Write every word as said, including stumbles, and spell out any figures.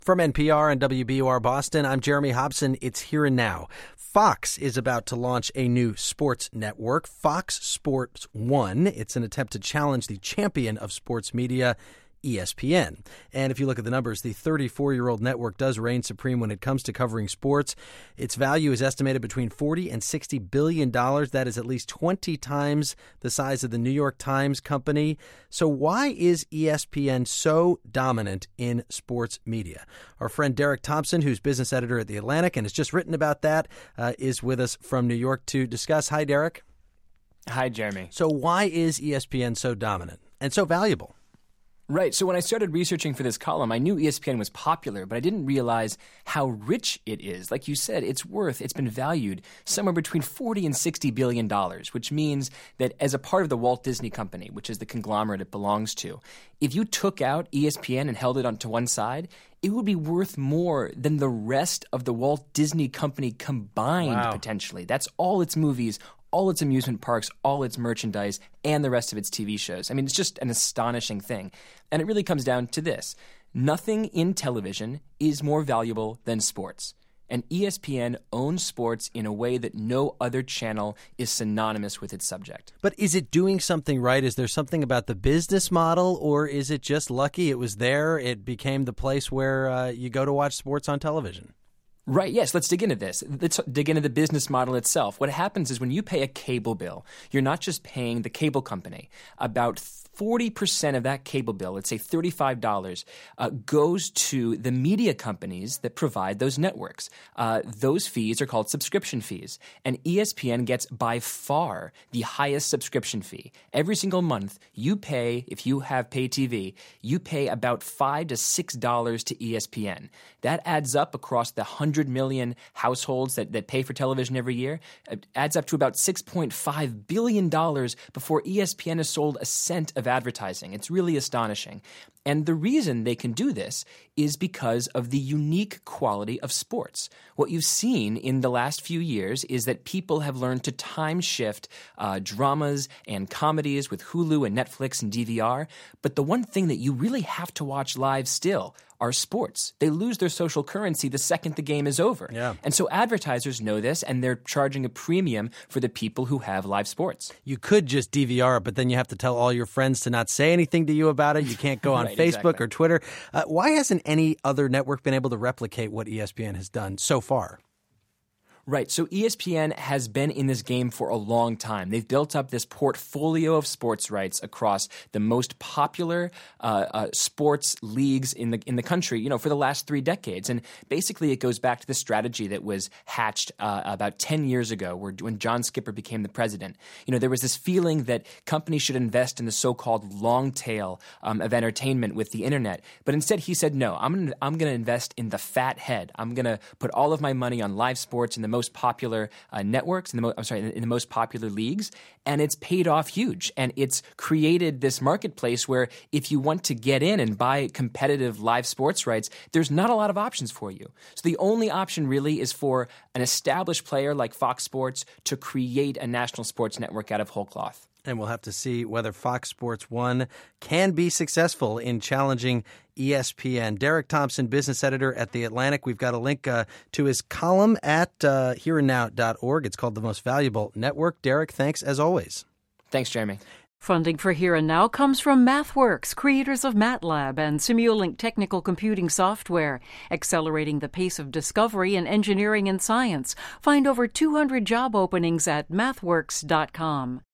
From N P R and W B U R Boston, I'm Jeremy Hobson. It's Here and Now. Fox is about to launch a new sports network, Fox Sports one. It's an attempt to challenge the champion of sports media, E S P N. And if you look at the numbers, the thirty-four-year-old network does reign supreme when it comes to covering sports. Its value is estimated between forty and sixty billion dollars. That is at least twenty times the size of the New York Times company. So why is E S P N so dominant in sports media? Our friend Derek Thompson, who's business editor at The Atlantic and has just written about that, uh, is with us from New York to discuss. Hi, Derek. Hi, Jeremy. So why is E S P N so dominant and so valuable? Right. So when I started researching for this column, I knew E S P N was popular, but I didn't realize how rich it is. Like you said, it's worth, it's been valued somewhere between forty and sixty billion dollars, which means that as a part of the Walt Disney Company, which is the conglomerate it belongs to, if you took out E S P N and held it onto one side, it would be worth more than the rest of the Walt Disney Company combined, wow. potentially. That's all its movies, all its amusement parks, all its merchandise, and the rest of its T V shows. I mean, it's just an astonishing thing. And it really comes down to this. Nothing in television is more valuable than sports. And E S P N owns sports in a way that no other channel is synonymous with its subject. But is it doing something right? Is there something about the business model, or is it just lucky it was there, it became the place where uh, you go to watch sports on television? Right, yes, let's dig into this. Let's dig into the business model itself. What happens is when you pay a cable bill, you're not just paying the cable company. About forty percent of that cable bill, let's say thirty-five dollars, uh, goes to the media companies that provide those networks. Uh, those fees are called subscription fees. And E S P N gets by far the highest subscription fee. Every single month, you pay, if you have pay T V, you pay about five to six dollars to E S P N. That adds up across the one hundred million households that, that pay for television every year. It adds up to about six point five billion dollars before E S P N has sold a cent of advertising. It's really astonishing. And the reason they can do this is because of the unique quality of sports. What you've seen in the last few years is that people have learned to time shift uh, dramas and comedies with Hulu and Netflix and D V R. But the one thing that you really have to watch live still are sports. They lose their social currency the second the game is over. Yeah. And so advertisers know this, and they're charging a premium for the people who have live sports. You could just D V R it, but then you have to tell all your friends to not say anything to you about it. You can't go on right, Facebook exactly. or Twitter. Uh, why hasn't any other network been able to replicate what E S P N has done so far? Right. So E S P N has been in this game for a long time. They've built up this portfolio of sports rights across the most popular uh, uh, sports leagues in the in the country, you know, for the last three decades. And basically, it goes back to the strategy that was hatched uh, about ten years ago, where when John Skipper became the president. You know, there was this feeling that companies should invest in the so-called long tail um, of entertainment with the internet. But instead, he said, no, I'm gonna, I'm going to invest in the fat head. I'm going to put all of my money on live sports and the most popular uh, networks, in the mo- I'm sorry, in, in the most popular leagues, and it's paid off huge. And it's created this marketplace where if you want to get in and buy competitive live sports rights, there's not a lot of options for you. So the only option really is for an established player like Fox Sports to create a national sports network out of whole cloth. And we'll have to see whether Fox Sports one can be successful in challenging E S P N. Derek Thompson, business editor at The Atlantic. We've got a link uh, to his column at uh, here and now dot org. It's called The Most Valuable Network. Derek, thanks as always. Thanks, Jeremy. Funding for Here and Now comes from MathWorks, creators of MATLAB and Simulink technical computing software, accelerating the pace of discovery in engineering and science. Find over two hundred job openings at mathworks dot com.